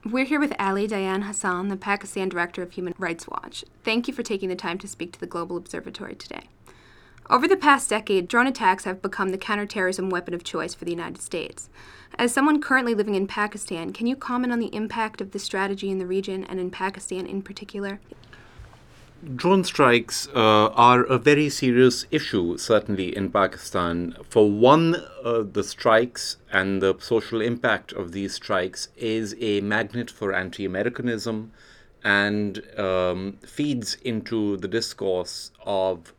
We're here with Ali Diane Hassan, the Pakistan Director of Human Rights Watch. Thank you for taking the time to speak to the Global Observatory today. Over the past decade, drone attacks have become the counterterrorism weapon of choice for the United States. As someone currently living in Pakistan, can you comment on the impact of this strategy in the region and in Pakistan in particular? Drone strikes are a very serious issue, certainly in Pakistan. For one, the strikes and the social impact of these strikes is a magnet for anti Americanism and feeds into the discourse of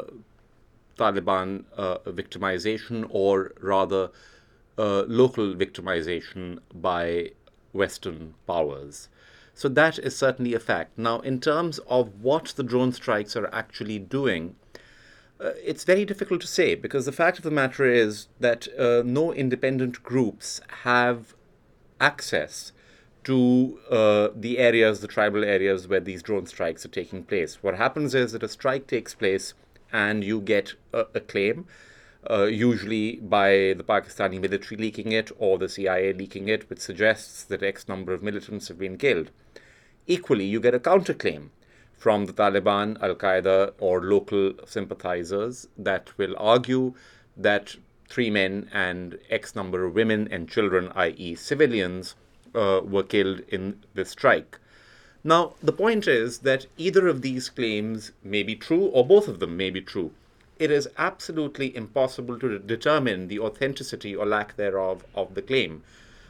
Taliban victimization, or rather, local victimization by Western powers. So that is certainly a fact. Now, in terms of what the drone strikes are actually doing, it's very difficult to say, because the fact of the matter is that no independent groups have access to the areas, the tribal areas where these drone strikes are taking place. What happens is that a strike takes place and you get a claim, usually by the Pakistani military leaking it or the CIA leaking it, which suggests that X number of militants have been killed. Equally, you get a counterclaim from the Taliban, Al-Qaeda, or local sympathizers that will argue that 3 men and X number of women and children, i.e. civilians, were killed in this strike. Now, the point is that either of these claims may be true, or both of them may be true. It is absolutely impossible to determine the authenticity or lack thereof of the claim.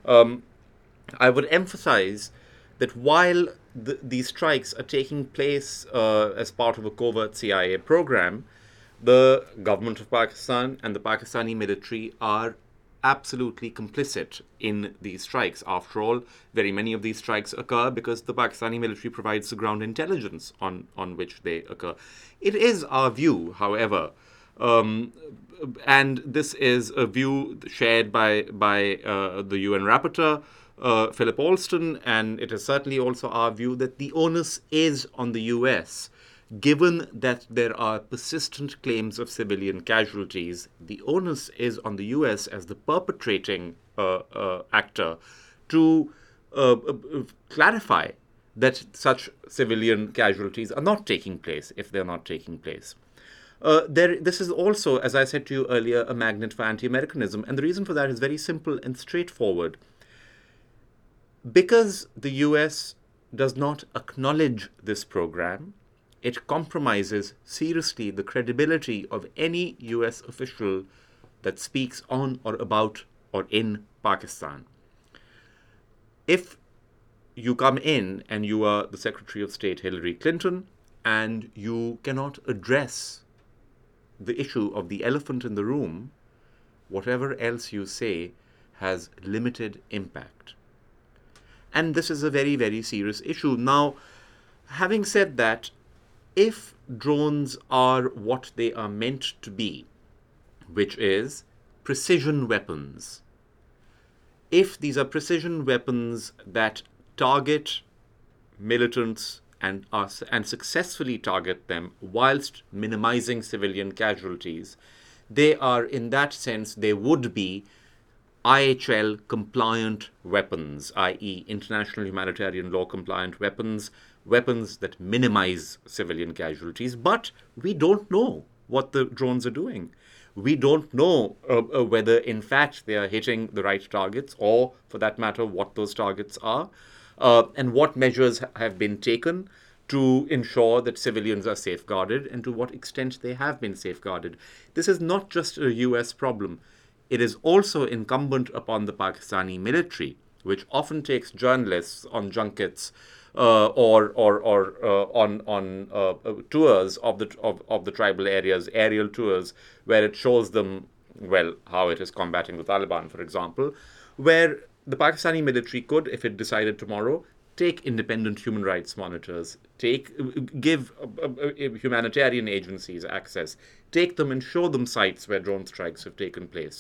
I would emphasize that while these strikes are taking place as part of a covert CIA program, the government of Pakistan and the Pakistani military are absolutely complicit in these strikes. After all, very many of these strikes occur because the Pakistani military provides the ground intelligence on which they occur. It is our view, however, and this is a view shared by the UN rapporteur, Philip Alston, and it is certainly also our view that the onus is on the US. Given that there are persistent claims of civilian casualties, the onus is on the US as the perpetrating actor to clarify that such civilian casualties are not taking place, if they're not taking place. This is also, as I said to you earlier, a magnet for anti-Americanism, and the reason for that is very simple and straightforward. Because the US does not acknowledge this program, it compromises seriously the credibility of any US official that speaks on or about or in Pakistan. If you come in and you are the Secretary of State Hillary Clinton and you cannot address the issue of the elephant in the room, whatever else you say has limited impact. And this is a very, very serious issue. Now, having said that, if drones are what they are meant to be, which is precision weapons, if these are precision weapons that target militants and successfully target them whilst minimizing civilian casualties, they are, in that sense, they would be IHL compliant weapons, i.e. international humanitarian law compliant weapons, weapons that minimize civilian casualties. But we don't know what the drones are doing. We don't know whether, in fact, they are hitting the right targets, or, for that matter, what those targets are, and what measures have been taken to ensure that civilians are safeguarded, and to what extent they have been safeguarded. This is not just a US problem. It is also incumbent upon the Pakistani military, which often takes journalists on junkets or on tours of the tribal areas, aerial tours, where it shows them, well, how it is combating the Taliban, for example, where the Pakistani military could, if it decided tomorrow, take independent human rights monitors, give humanitarian agencies access, take them and show them sites where drone strikes have taken place.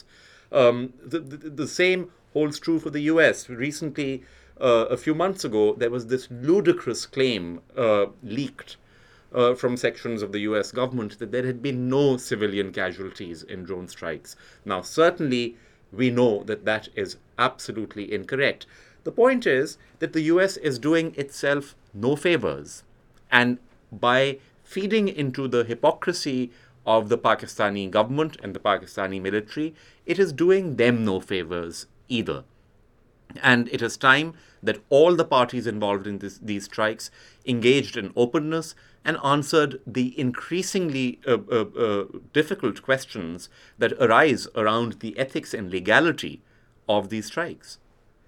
The same holds true for the US. Recently, a few months ago, there was this ludicrous claim leaked from sections of the US government that there had been no civilian casualties in drone strikes. Now, certainly, we know that that is absolutely incorrect. The point is that the US is doing itself no favors. And by feeding into the hypocrisy of the Pakistani government and the Pakistani military, it is doing them no favors either. And it is time that all the parties involved in these strikes engaged in openness and answered the increasingly difficult questions that arise around the ethics and legality of these strikes.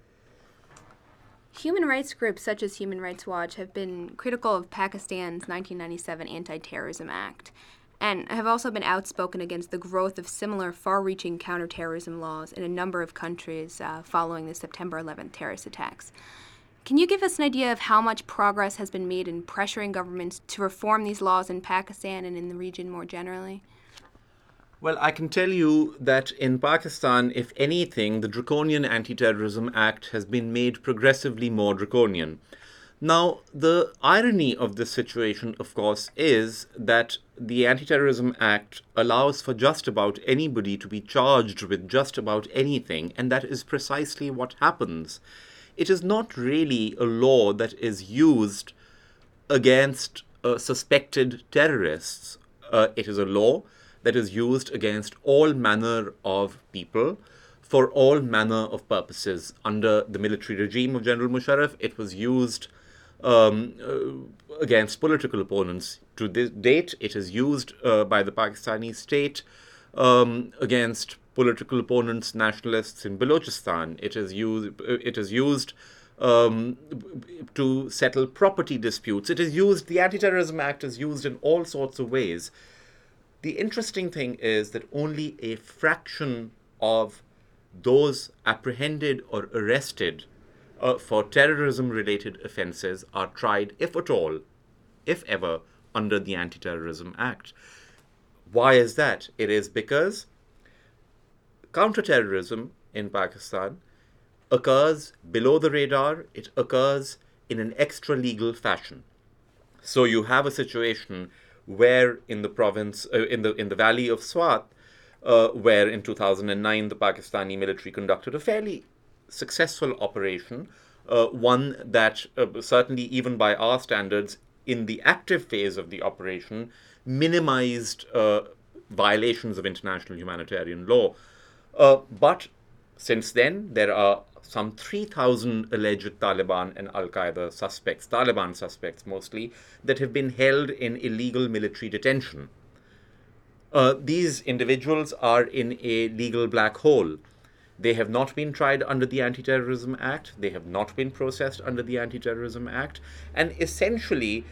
Human rights groups such as Human Rights Watch have been critical of Pakistan's 1997 Anti-Terrorism Act and have also been outspoken against the growth of similar far-reaching counterterrorism laws in a number of countries following the September 11th terrorist attacks. Can you give us an idea of how much progress has been made in pressuring governments to reform these laws in Pakistan and in the region more generally? Well, I can tell you that in Pakistan, if anything, the Draconian Anti-Terrorism Act has been made progressively more draconian. Now, the irony of this situation, of course, is that the Anti-Terrorism Act allows for just about anybody to be charged with just about anything, and that is precisely what happens. It is not really a law that is used against suspected terrorists. It is a law that is used against all manner of people for all manner of purposes. Under the military regime of General Musharraf, it was used against political opponents. To this date, it is used by the Pakistani state against political opponents, nationalists in Balochistan. It is used to settle property disputes. The Anti-Terrorism Act is used in all sorts of ways. The interesting thing is that only a fraction of those apprehended or arrested for terrorism-related offences are tried, if at all, if ever, under the Anti-Terrorism Act. Why is that? It is because counterterrorism in Pakistan occurs below the radar. It occurs in an extra-legal fashion. So you have a situation where in the province, in the valley of Swat, where in 2009 the Pakistani military conducted a fairly successful operation, one that certainly even by our standards in the active phase of the operation minimized violations of international humanitarian law. But since then, there are some 3,000 alleged Taliban and Al-Qaeda suspects, Taliban suspects mostly, that have been held in illegal military detention. These individuals are in a legal black hole. They have not been tried under the Anti-Terrorism Act. They have not been processed under the Anti-Terrorism Act. And essentially,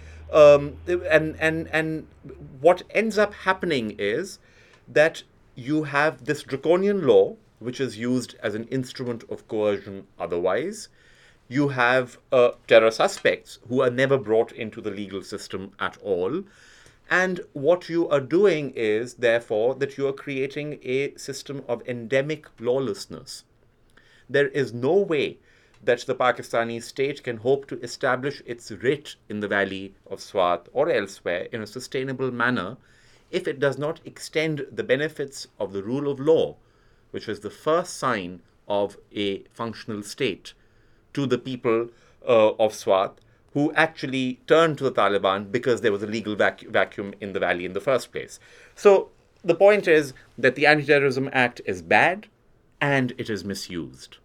and what ends up happening is that you have this draconian law, which is used as an instrument of coercion otherwise. You have terror suspects who are never brought into the legal system at all. And what you are doing is, therefore, that you are creating a system of endemic lawlessness. There is no way that the Pakistani state can hope to establish its writ in the valley of Swat or elsewhere in a sustainable manner if it does not extend the benefits of the rule of law, which is the first sign of a functional state, to the people of Swat, who actually turned to the Taliban because there was a legal vacuum in the valley in the first place. So the point is that the Anti-Terrorism Act is bad and it is misused.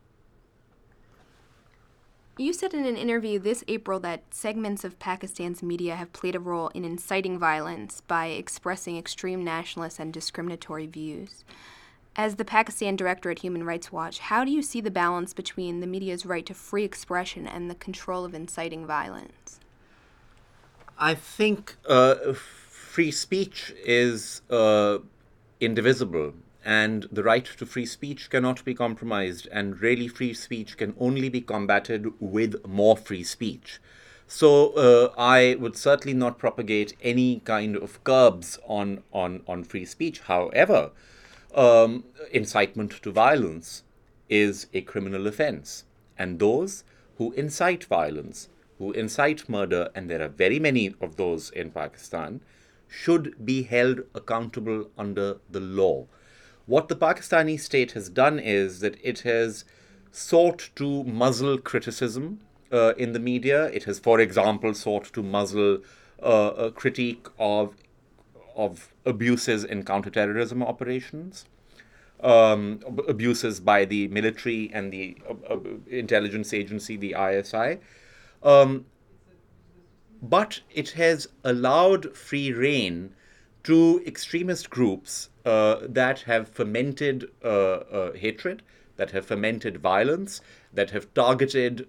You said in an interview this April that segments of Pakistan's media have played a role in inciting violence by expressing extreme nationalist and discriminatory views. As the Pakistan director at Human Rights Watch, how do you see the balance between the media's right to free expression and the control of inciting violence? I think free speech is indivisible, and the right to free speech cannot be compromised, and really free speech can only be combated with more free speech. So I would certainly not propagate any kind of curbs on free speech. However, incitement to violence is a criminal offense. And those who incite violence, who incite murder, and there are very many of those in Pakistan, should be held accountable under the law. What the Pakistani state has done is that it has sought to muzzle criticism in the media. It has, for example, sought to muzzle a critique of abuses in counterterrorism operations, abuses by the military and the intelligence agency, the ISI. But it has allowed free rein to extremist groups that have fermented hatred, that have fermented violence, that have targeted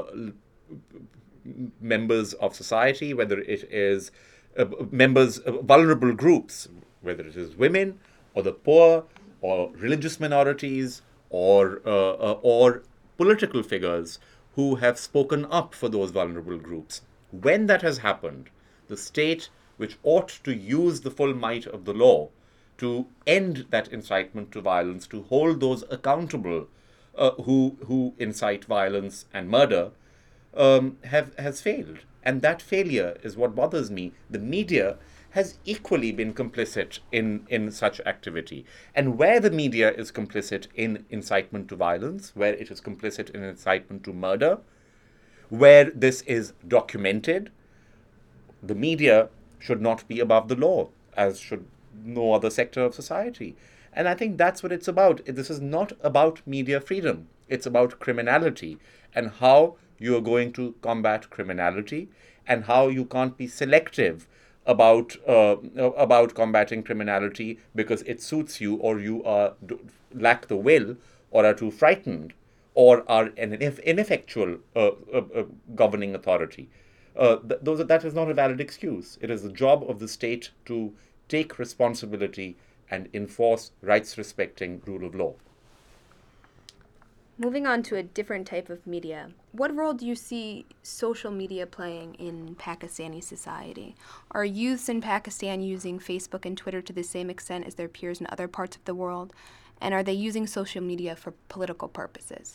members of society, whether it is members of vulnerable groups, whether it is women or the poor or religious minorities or political figures who have spoken up for those vulnerable groups. When that has happened, the state, which ought to use the full might of the law to end that incitement to violence, to hold those accountable who incite violence and murder, has failed. And that failure is what bothers me. The media has equally been complicit in such activity. And where the media is complicit in incitement to violence, where it is complicit in incitement to murder, where this is documented, the media should not be above the law, as should no other sector of society. And I think that's what it's about. This is not about media freedom. It's about criminality and how you are going to combat criminality and how you can't be selective about combating criminality because it suits you, or you lack the will, or are too frightened, or are an ineffectual governing authority. That is not a valid excuse. It is the job of the state to take responsibility and enforce rights-respecting rule of law. Moving on to a different type of media, what role do you see social media playing in Pakistani society? Are youths in Pakistan using Facebook and Twitter to the same extent as their peers in other parts of the world? And are they using social media for political purposes?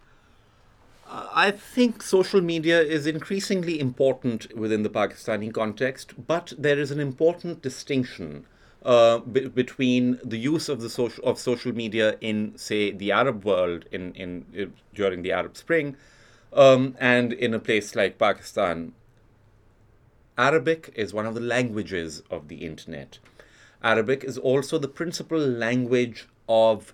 I think social media is increasingly important within the Pakistani context, but there is an important distinction between the use of social media in, say, the Arab world during the Arab Spring, and in a place like Pakistan. Arabic is one of the languages of the internet. Arabic is also the principal language of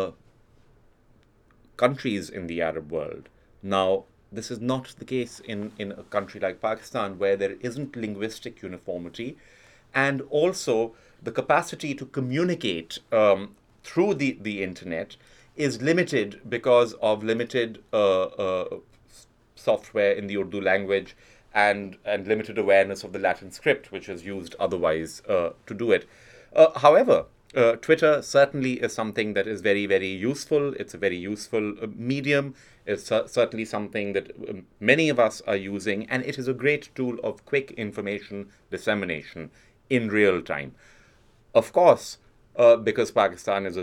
countries in the Arab world. Now, this is not the case in a country like Pakistan, where there isn't linguistic uniformity, and also the capacity to communicate through the internet is limited because of limited software in the Urdu language and limited awareness of the Latin script, which is used otherwise to do it. However, Twitter certainly is something that is very, very useful. It's a very useful medium. It's certainly something that many of us are using, and it is a great tool of quick information dissemination in real time. Of course, because Pakistan is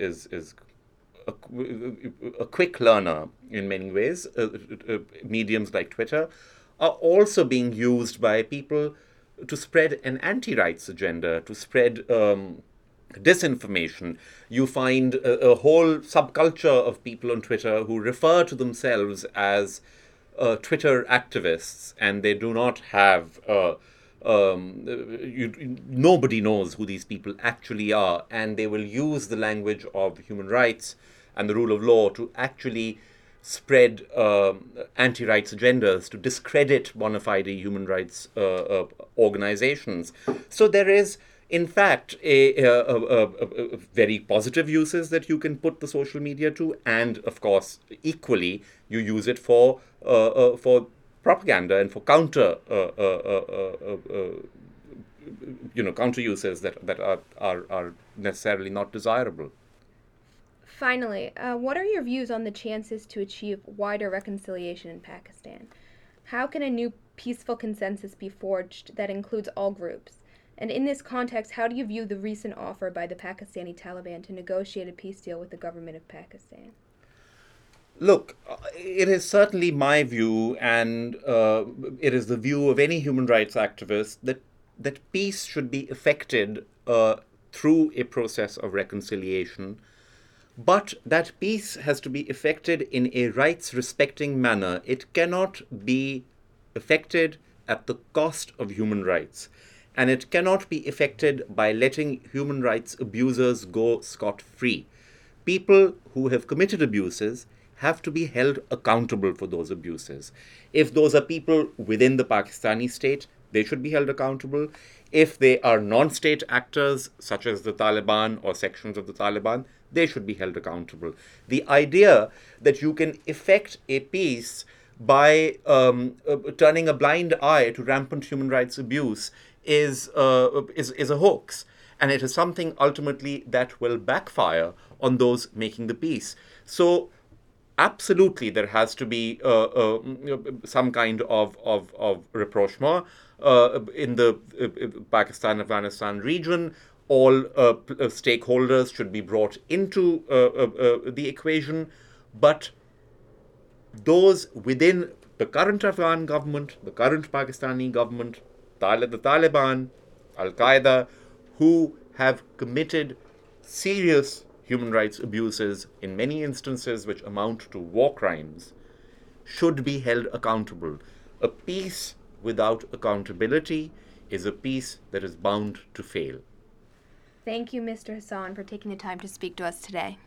a quick learner in many ways, mediums like Twitter are also being used by people to spread an anti-rights agenda, to spread disinformation. You find a whole subculture of people on Twitter who refer to themselves as Twitter activists, and they do not have nobody knows who these people actually are, and they will use the language of human rights and the rule of law to actually spread anti-rights agendas, to discredit bona fide human rights organizations. So there is, in fact, a very positive uses that you can put the social media to, and of course, equally, you use it for propaganda and for counter uses that are necessarily not desirable. Finally, what are your views on the chances to achieve wider reconciliation in Pakistan? How can a new peaceful consensus be forged that includes all groups? And in this context, how do you view the recent offer by the Pakistani Taliban to negotiate a peace deal with the government of Pakistan? Look, it is certainly my view, and it is the view of any human rights activist, that peace should be effected through a process of reconciliation, But that peace has to be effected in a rights-respecting manner. It cannot be effected at the cost of human rights. And it cannot be effected by letting human rights abusers go scot-free. People who have committed abuses have to be held accountable for those abuses. If those are people within the Pakistani state, they should be held accountable. If they are non-state actors, such as the Taliban or sections of the Taliban, they should be held accountable. The idea that you can effect a peace by turning a blind eye to rampant human rights abuse is a hoax. And it is something ultimately that will backfire on those making the peace. So absolutely, there has to be some kind of rapprochement in the Pakistan-Afghanistan region. All stakeholders should be brought into the equation, but those within the current Afghan government, the current Pakistani government, the Taliban, Al-Qaeda, who have committed serious human rights abuses, in many instances which amount to war crimes, should be held accountable. A peace without accountability is a peace that is bound to fail. Thank you, Mr. Hassan, for taking the time to speak to us today.